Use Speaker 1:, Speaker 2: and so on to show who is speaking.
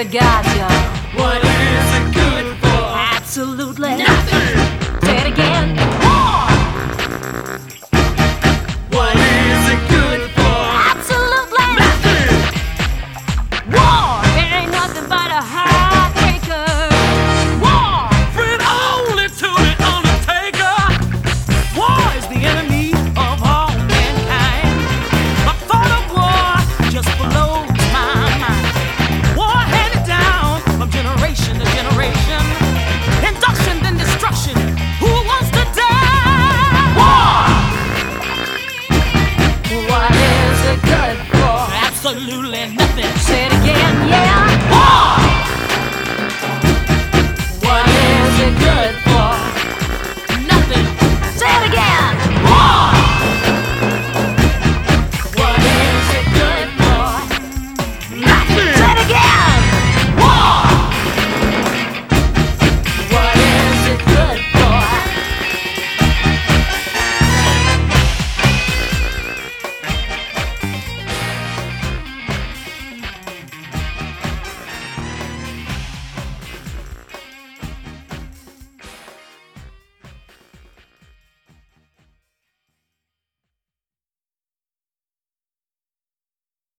Speaker 1: it got you?
Speaker 2: What is it good for?
Speaker 1: Absolutely
Speaker 2: Nothing.
Speaker 1: Say it again. War.
Speaker 2: What is it good for?
Speaker 1: Absolutely
Speaker 2: Nothing.
Speaker 1: War. It ain't nothing but a heartbreaker. War.
Speaker 2: Friend only to the undertaker. War is the enemy of all mankind. The thought of war just blows my mind. War handed down from generation to generation. Induction and destruction. Who wants to die? War!
Speaker 1: What is it good for?
Speaker 2: Absolutely